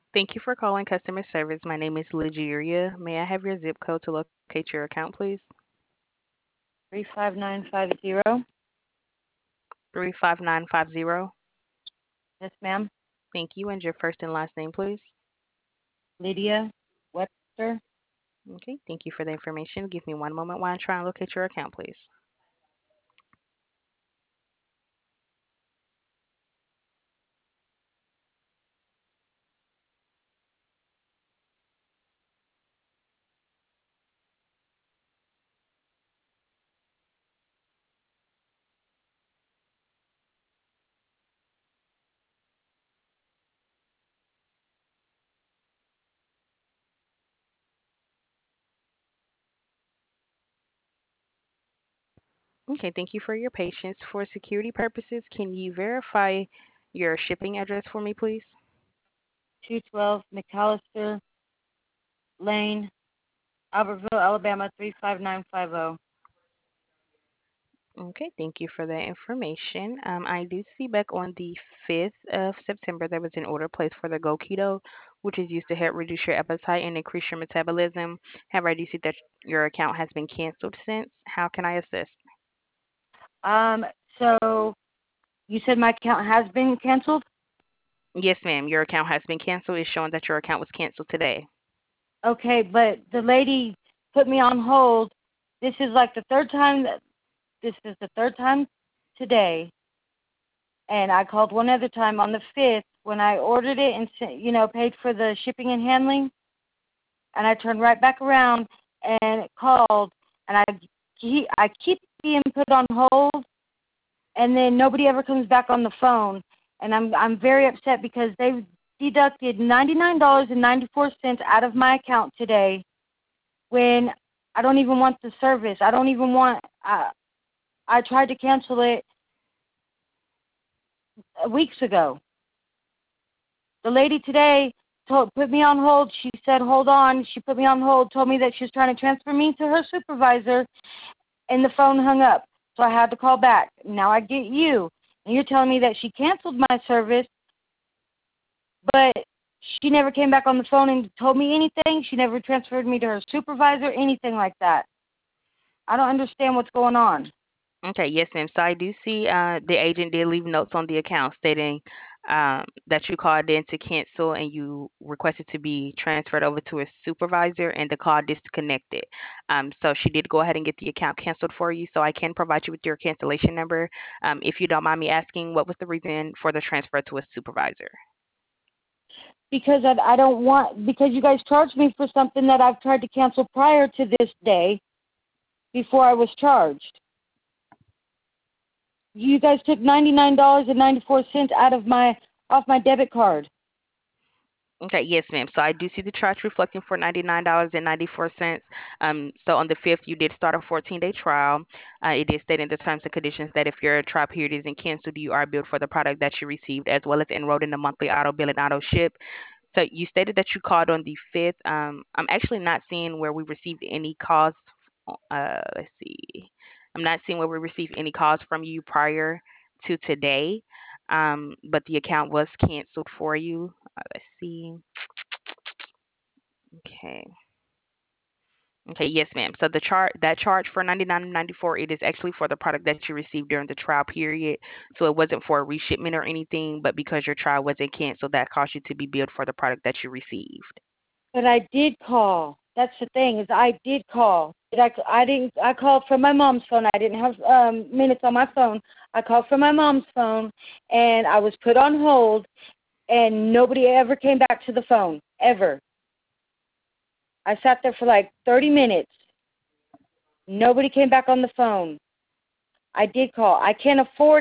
Thank you for calling customer service. My name is Ligeria. May I have your zip code to locate your account, please? 35950. 35950. Yes, ma'am. Thank you. And your first and last name, please? Lydia Webster. Okay. Thank you for the information. Give me one moment while I try and locate your account, please. Okay. Thank you for your patience. For security purposes, can you verify your shipping address for me, please? 212 McAllister Lane, Albertville, Alabama 35950. Okay, thank you for that information. I do see back on the 5th of September there was an order placed for the Go Keto, which is used to help reduce your appetite and increase your metabolism. However, I do see that your account has been canceled since. How can I assist? Um, so you said my account has been canceled? Yes, ma'am. Your account has been canceled. It's showing that your account was canceled today. Okay, but the lady put me on hold. This is like the third time this is the third time today, and I called one other time on the 5th when I ordered it and paid for the shipping and handling, and I turned right back around and called, and I keep being put on hold, and then nobody ever comes back on the phone, and I'm very upset because they deducted $99.94 out of my account today when I don't even want the service. I don't even want. I tried to cancel it weeks ago. The lady today put me on hold. She said, "Hold on." She put me on hold. Told me that she was trying to transfer me to her supervisor, and the phone hung up. So I had to call back. Now I get you, and you're telling me that she canceled my service, but she never came back on the phone and told me anything. She never transferred me to her supervisor, anything like that. I don't understand what's going on. Okay, yes, ma'am. So I do see the agent did leave notes on the account stating that you called in to cancel and you requested to be transferred over to a supervisor and the call disconnected. So she did go ahead and get the account canceled for you. So I can provide you with your cancellation number. If you don't mind me asking, what was the reason for the transfer to a supervisor? Because I don't want, because you guys charged me for something that I've tried to cancel prior to this day before I was charged. You guys took $99.94 out of my off my debit card. Okay, yes, ma'am. So I do see the charge reflecting for $99.94. So on the 5th, you did start a 14-day trial. It is stated in the terms and conditions that if your trial period isn't canceled, you are billed for the product that you received as well as enrolled in the monthly auto bill and auto ship. So you stated that you called on the 5th. I'm actually not seeing where we received any calls. Let's see. I'm not seeing where we received any calls from you prior to today. But the account was canceled for you. Let's see. Okay. Okay, yes, ma'am. So that charge for 99.94, it is actually for the product that you received during the trial period. So it wasn't for a reshipment or anything, but because your trial wasn't canceled, that caused you to be billed for the product that you received. But I did call. That's the thing, is I did call. I didn't. I called from my mom's phone. I didn't have minutes on my phone. I called from my mom's phone, and I was put on hold, and nobody ever came back to the phone ever. I sat there for like 30 minutes. Nobody came back on the phone. I did call. I can't afford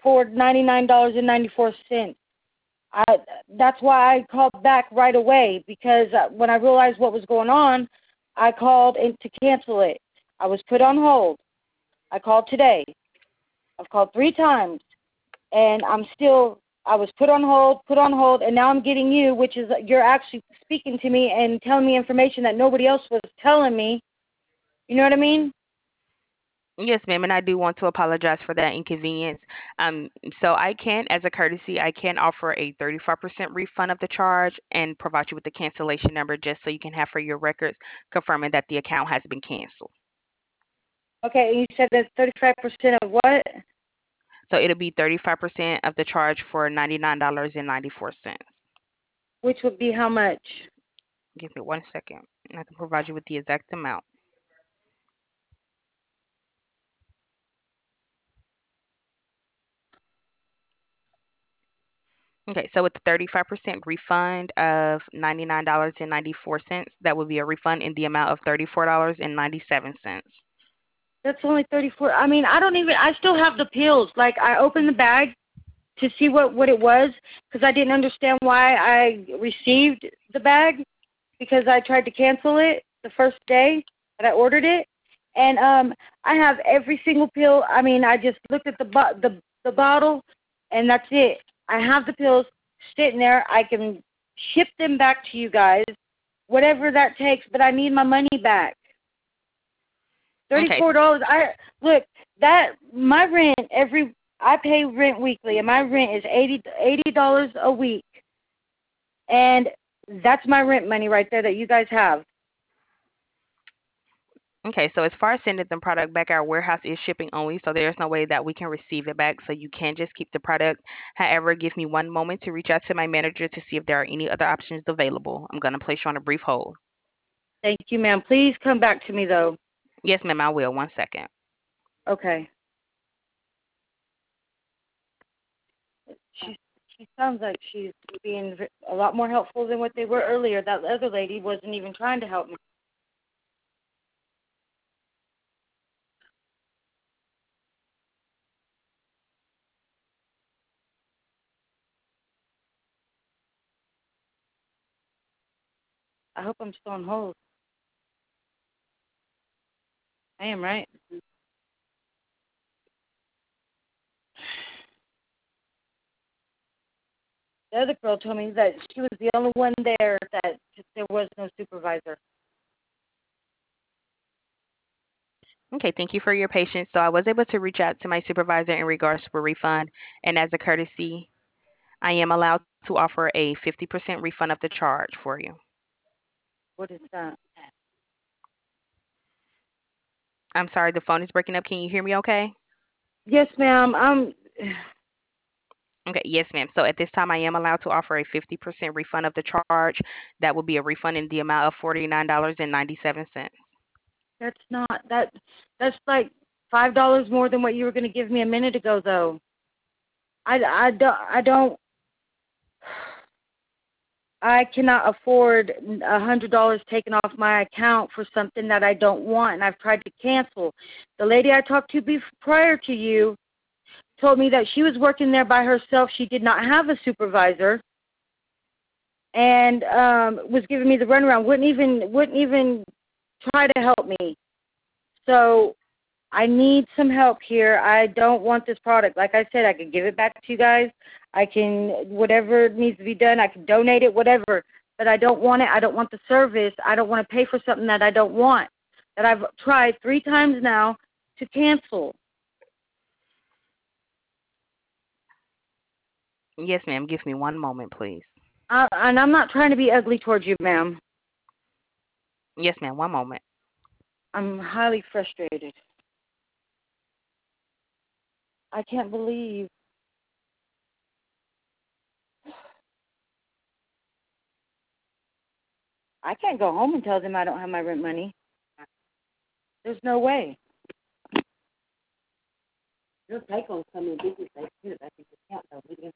$99.94. I That's why I called back right away, because when I realized what was going on, I called in to cancel it. I was put on hold. I called today. I've called 3 times, and I was put on hold, and now I'm getting you, which is you're actually speaking to me and telling me information that nobody else was telling me. You know what I mean? Yes, ma'am, and I do want to apologize for that inconvenience. So I can, as a courtesy, I can offer a 35% refund of the charge and provide you with the cancellation number just so you can have for your records confirming that the account has been canceled. Okay, you said that's 35% of what? So it'll be 35% of the charge for $99.94. Which would be how much? Give me 1 second, and I can provide you with the exact amount. Okay, so with the 35% refund of $99.94, that would be a refund in the amount of $34.97. That's only 34. I mean, I still have the pills. Like, I opened the bag to see what it was because I didn't understand why I received the bag because I tried to cancel it the first day that I ordered it. And I have every single pill. I mean, I just looked at the bottle, and that's it. I have the pills sitting there. I can ship them back to you guys, whatever that takes, but I need my money back. Okay, $34. I look that my rent every I pay rent weekly, and my rent is $80 a week, and that's my rent money right there that you guys have. okay. So as far as sending the product back, our warehouse is shipping only, so there's no way that we can receive it back. So you can just keep the product. However, give me 1 moment to reach out to my manager to see if there are any other options available. I'm gonna place you on a brief hold. Thank you, ma'am. Please come back to me though. Yes, ma'am, I will. 1 second. Okay. She she sounds like she's being a lot more helpful than what they were earlier. That other lady wasn't even trying to help me. I hope I'm still on hold. I am, right? The other girl told me that she was the only one there, that there was no supervisor. Okay, thank you for your patience. So I was able to reach out to my supervisor in regards to a refund, and as a courtesy, I am allowed to offer a 50% refund of the charge for you. What is that? I'm sorry, the phone is breaking up. Can you hear me okay? Yes, ma'am. Okay, yes, ma'am. So at this time, I am allowed to offer a 50% refund of the charge. That will be a refund in the amount of $49.97. That's not that. That's like $5 more than what you were going to give me a minute ago, though. I don't. I cannot afford $100 taken off my account for something that I don't want, and I've tried to cancel. The lady I talked to prior to you told me that she was working there by herself. She did not have a supervisor, and was giving me the runaround. Wouldn't even try to help me. So I need some help here. I don't want this product. Like I said, I could give it back to you guys. I can, whatever needs to be done, I can donate it, whatever. But I don't want it. I don't want the service. I don't want to pay for something that I don't want, that I've tried 3 times now to cancel. Yes, ma'am. Give me 1 moment, please. And I'm not trying to be ugly towards you, ma'am. Yes, ma'am. 1 moment. I'm highly frustrated. I can't believe I can't go home and tell them I don't have my rent money. There's no way. Your take on some of the business they put it back in your account though.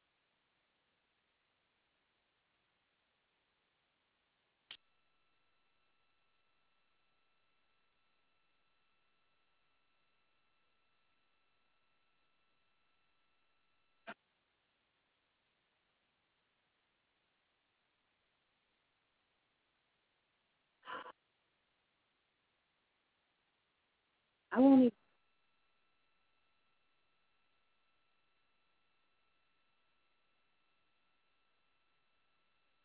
I won't even.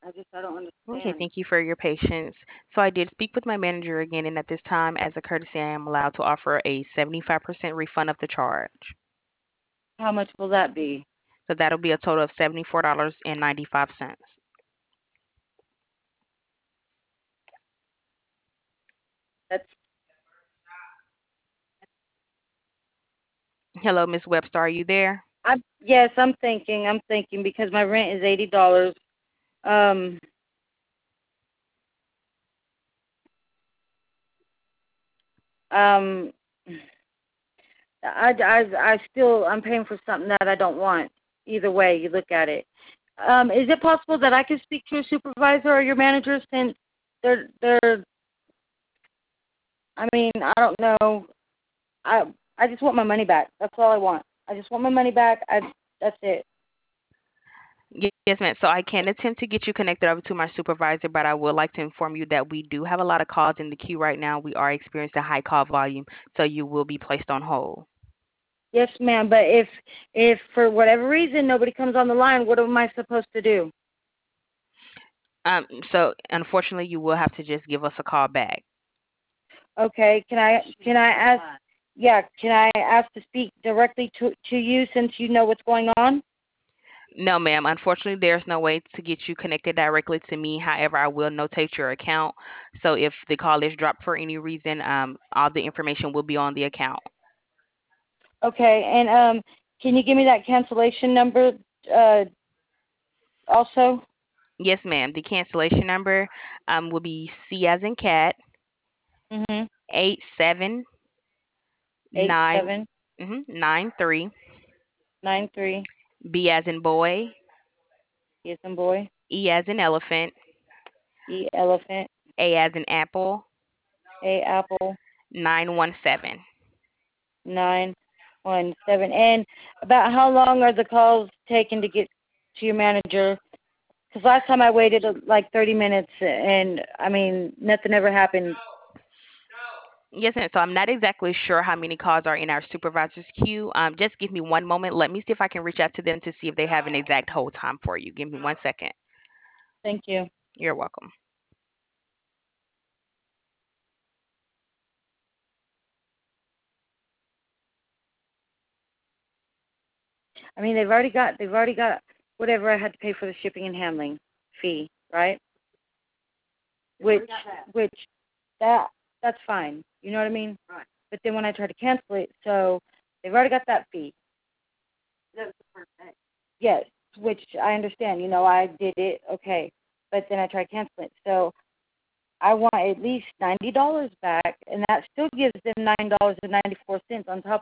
I don't Okay, understand. thank you for your patience. So I did speak with my manager again, and at this time, as a courtesy, I am allowed to offer a 75% refund of the charge. How much will that be? So that'll be a total of $74.95. That's Hello, Miss Webster, are you there? yes, I'm thinking because my rent is $80. Um um I'm paying for something that I don't want. Either way you look at it. Is it possible that I could speak to your supervisor or your manager since they're I mean, I don't know. I I just want my money back. That's all I want. I just want my money back. That's it. Yes, ma'am. So I can attempt to get you connected over to my supervisor, but I would like to inform you that we do have a lot of calls in the queue right now. We are experiencing a high call volume, so you will be placed on hold. Yes, ma'am. But if for whatever reason nobody comes on the line, what am I supposed to do? So unfortunately, you will have to just give us a call back. Okay. Can I ask? Yeah. Can I ask to speak directly to you since you know what's going on? No, ma'am. Unfortunately, there's no way to get you connected directly to me. However, I will notate your account. So if the call is dropped for any reason, all the information will be on the account. Okay. And can you give me that cancellation number? Uh, also. Yes, ma'am. The cancellation number will be C as in cat Mhm. 87 8793 nine three. B as in boy, E as in boy. E as in elephant, E elephant. A as in apple, A apple. 917. 917. And about how long are the calls taken to get to your manager? Because last time I waited like 30 minutes, and I mean nothing ever happened. Yes, ma'am. So I'm not exactly sure how many calls are in our supervisor's queue. Just give me one moment. Let me see if I can reach out to them to see if they have an exact hold time for you. Give me 1 second. Thank you. You're welcome. I mean they've already got whatever I had to pay for the shipping and handling fee, right? Which which that that's fine. You know what I mean? Right. But then when I try to cancel it, so they've already got that fee. That was the first day. Yes, which I understand. You know, I did it, okay. But then I tried to cancel it. So I want at least $90 back, and that still gives them $9.94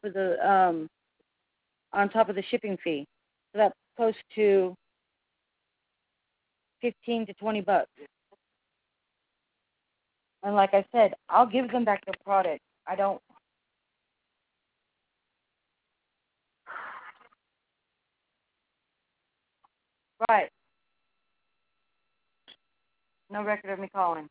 on top of the shipping fee. So that's close to 15 to 20 bucks. And like I said, I'll give them back their product. I don't. Right. No record of me calling.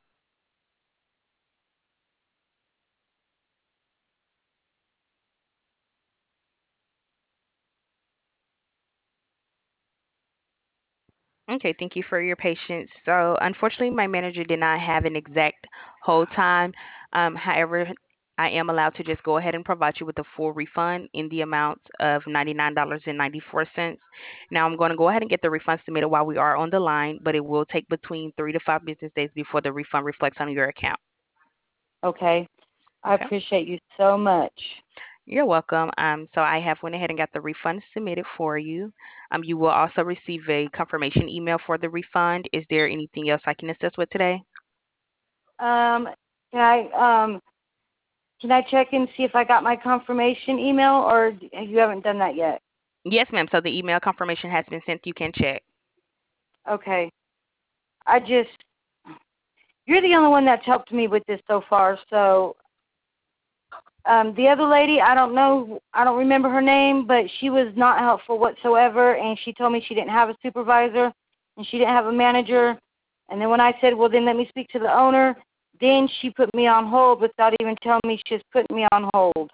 Okay, thank you for your patience. So, unfortunately, my manager did not have an exact hold time. However, I am allowed to just go ahead and provide you with a full refund in the amount of $99.94. Now, I'm going to go ahead and get the refund submitted while we are on the line, but it will take between 3 to 5 business days before the refund reflects on your account. Okay. I Okay. appreciate you so much. You're welcome. So I have went ahead and got the refund submitted for you. You will also receive a confirmation email for the refund. Is there anything else I can assist with today? Um, can can I check and see if I got my confirmation email, or you haven't done that yet? Yes, ma'am. So the email confirmation has been sent. You can check. Okay. I just you're the only one that's helped me with this so far. So the other lady, I don't know, I don't remember her name, but she was not helpful whatsoever, and she told me she didn't have a supervisor and she didn't have a manager. And then when I said, well, then let me speak to the owner, then she put me on hold without even telling me she was putting me on hold.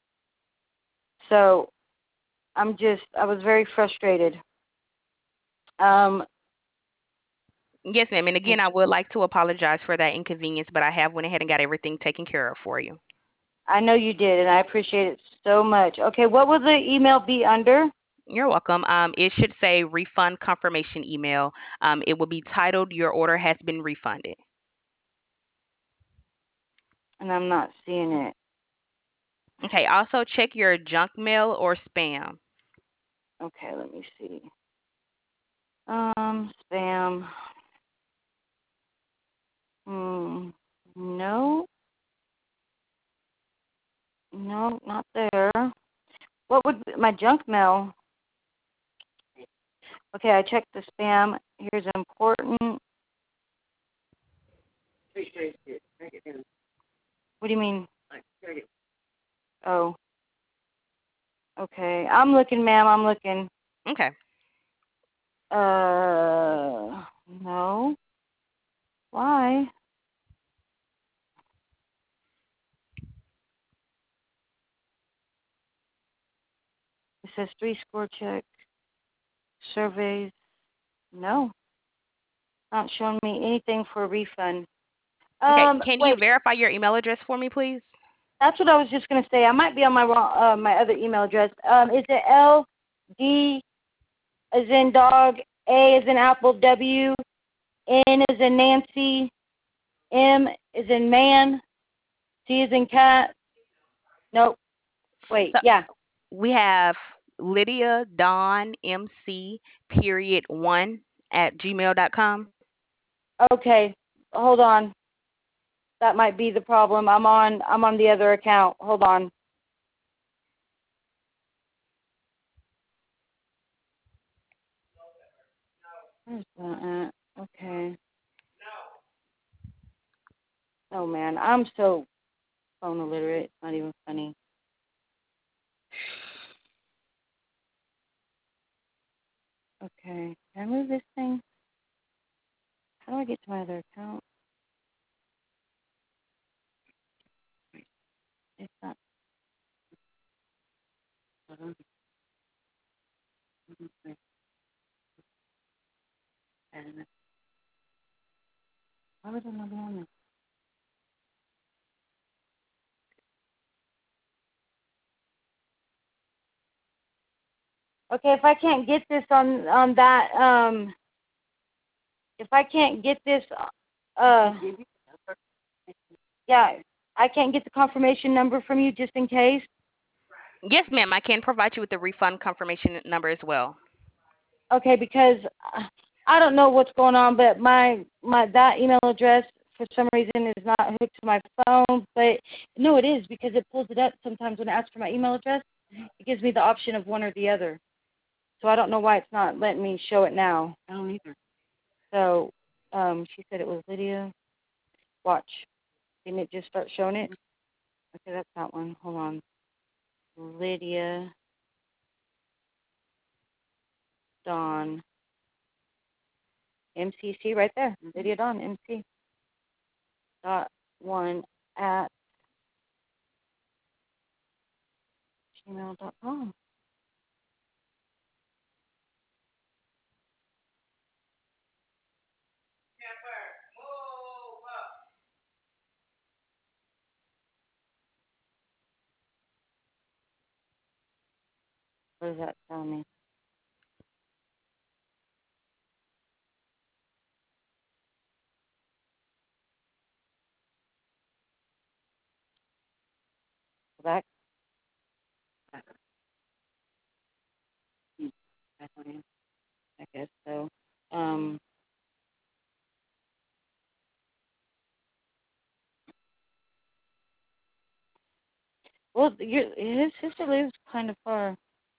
So I was very frustrated. Um, Yes, ma'am. And again, I would like to apologize for that inconvenience, but I have went ahead and got everything taken care of for you. I know you did, and I appreciate it so much. Okay, what will the email be under? You're welcome. It should say refund confirmation email. It will be titled "Your order has been refunded." And I'm not seeing it. Okay. Also, check your junk mail or spam. Okay, let me see. Spam. No, no, not there. What would be my junk mail? Okay, I checked the spam. Here's important. What do you mean? Oh, okay. I'm looking, ma'am. I'm looking. Okay. No. Why? It says 3 score check, surveys. No, not showing me anything for a refund. Okay. Can you Wait. verify your email address for me, please? That's what I was just gonna say. I might be on my wrong, my other email address. Is it LD as in dog, A as in apple, W, N as in Nancy, M as in man, C as in cat? Nope. Wait. So Yeah. we have Lydia Dawn MC period 1 at gmail.com. Okay. Hold on. That might be the problem. I'm on the other account. Hold on. Where's that at? Okay. Oh man, I'm so phone illiterate. It's not even funny. Okay. Can I move this thing? How do I get to my other account? It's not. Why would I not be on this? Okay, if I can't get this on that if I can't get this yeah, I can't get the confirmation number from you just in case. Yes, ma'am. I can provide you with the refund confirmation number as well. Okay, because I don't know what's going on, but my that email address for some reason is not hooked to my phone. But no, it is because it pulls it up sometimes when it asks for my email address. It gives me the option of one or the other. So I don't know why it's not letting me show it now. I don't either. So she said it was Lydia. Watch. Didn't it just start showing it? Okay, that's that one. Hold on. Lydia Dawn MCC right there. Lydia Dawn MC dot one at gmail.com. What does that tell me? Go back. Back on in. I guess so. Um. Well, his sister lives kind of far.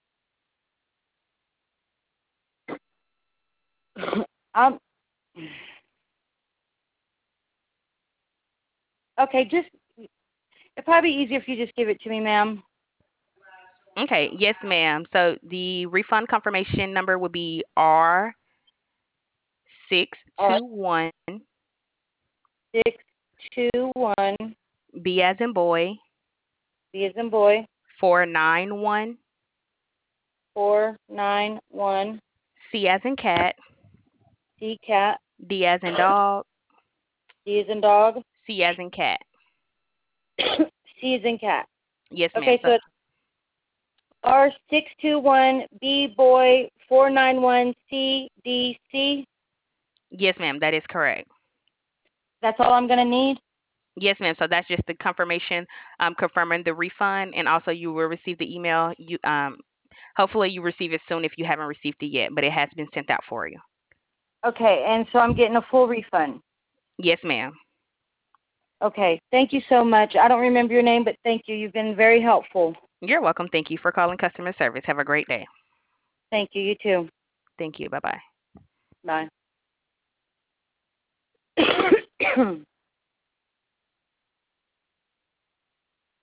um. Okay, just it'd probably be easier if you just give it to me, ma'am. Okay. Yes, ma'am. So the refund confirmation number would be R six R two one 621 B as in boy B as in boy 491 491 C as in cat C cat D as in dog, D as in dog. C as in cat. C as in cat. Yes, ma'am. Okay, So so it's R621B boy 491CDC. yes, ma'am. That is correct. That's all I'm gonna need. Yes, ma'am. So that's just the confirmation, confirming the refund, and also you will receive the email. Hopefully you receive it soon if you haven't received it yet, but it has been sent out for you. Okay, and so I'm getting a full refund. Yes, ma'am. Okay, thank you so much. I don't remember your name, but thank you. You've been very helpful. You're welcome. Thank you for calling customer service. Have a great day. Thank you. You too. Thank you. Bye bye. Bye.